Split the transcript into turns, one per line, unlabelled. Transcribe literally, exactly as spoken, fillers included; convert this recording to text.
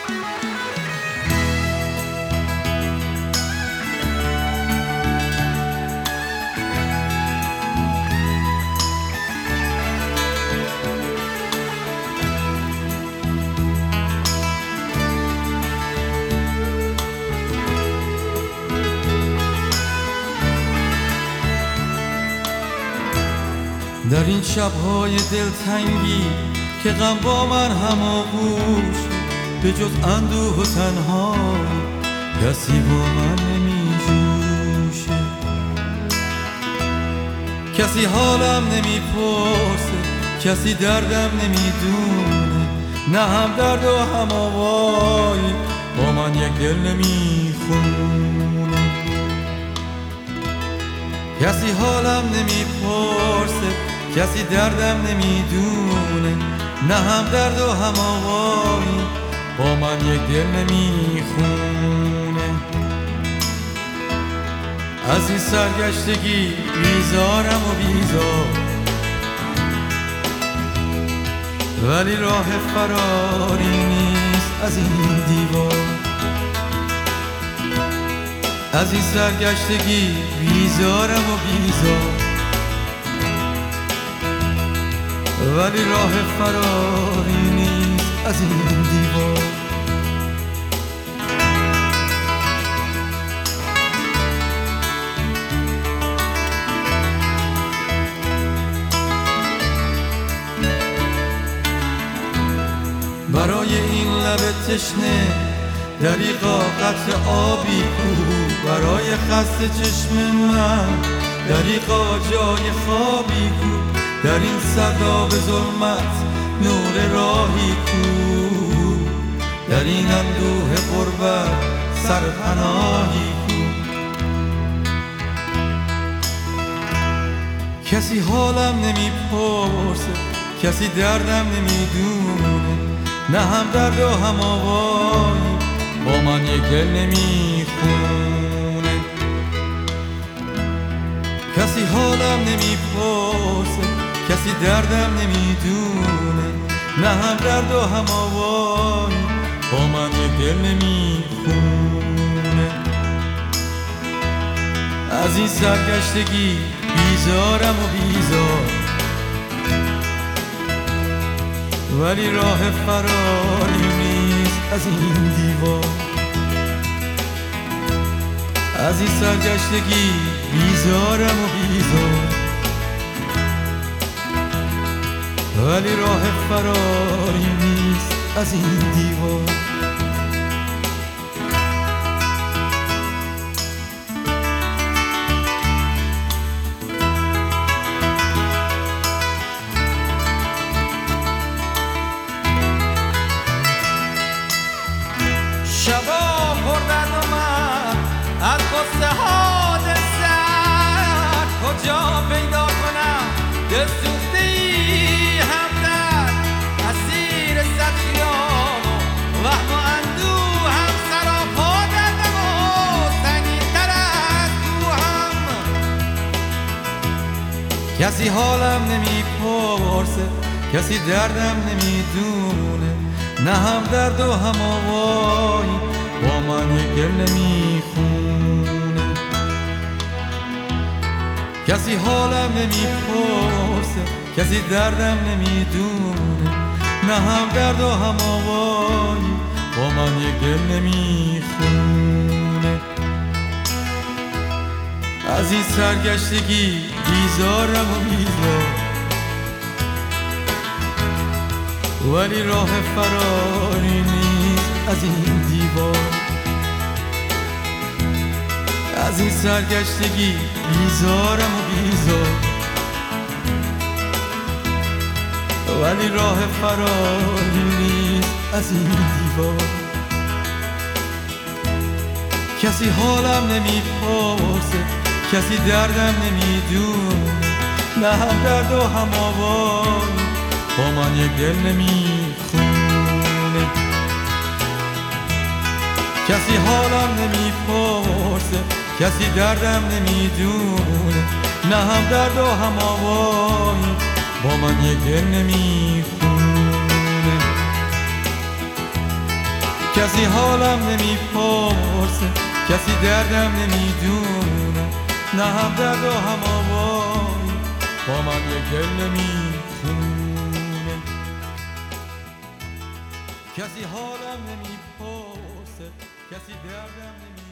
در این شب‌های دلتنگی که غم با من هماغوش، به جز اندوه و تنهایی کسی با من نمیجوشه. کسی حالم نمیپرسه، کسی دردم نمیدونه، نه هم درد و هم آوایی با من یک دل نمیخونه. کسی حالم نمیپرسه، کسی دردم نمیدونه، نه هم درد و هم آوایی با من یک دل نمیخونه. از این سرگشتگی بیزارم و بیزار، ولی راه فراری نیست از این دیوار. از این سرگشتگی بیزارم و بیزار، ولی راه فراری نیست از این دیوار. برای این لب تشنه دریغا قطر آبی کو، برای خسته چشم من دریغا جای خوابی کو، در این سرداب ظلمت نور راهی کو، در این اندوه غربت سرپناهی کو. کسی حالم نمیپرسه، کسی دردم نمیدونه، نه هم درد و هم آوایی با من یک دل نمیخونه. کسی حالم نمیپرسه، کسی دردم نمیدونه، نه هم درد و هم آوایی با من یک دل نمیخونه. از این سرگشتگی بیزارم و بیزار، ولی راه فراری نیست از این دیوار. از این سرگشتگی بیزارم و بیزار، ولی راه فراری نیست از این دیوار.
شبا پردرد و من از قصه حادثت، کجا پیدا کنم دلسوخته‌ای همدرد، اسیر صد خیال و وهم و اندوه هم، سراپا دردم و سنگین‌تر از کوهم.
کسی حالم نمیپرسه، کسی دردم نمیدونه، نه هم درد و هم آوایی با من یک دل نمیخونه. کسی حالم نمیپرسه، کسی دردم نمیدونه، نه هم درد و هم آوایی با من یک دل نمیخونه. از این سرگشتگی بیزارم و بیزار، ولی راه فراری نیست از این دیوار. از این سرگشتگی بیزارم و بیزار، ولی راه فراری نیست از این دیوار. کسی حالم نمیپرسه، کسی دردم نمیدونه، نه هم درد و هم آوایی با من یک دل نمیخونه. کسی حالم نمیپرسه، کسی دردم نمیدونه، نه هم درد و هم آوایی با من یک دل نمیخونه. کسی حالم نمیپرسه، کسی دردم نمیدونه، نه هم درد و هم آوایی با من یک دل نمیخونه. کسی حالم نمیپرسه، کسی دردم نمیدونه.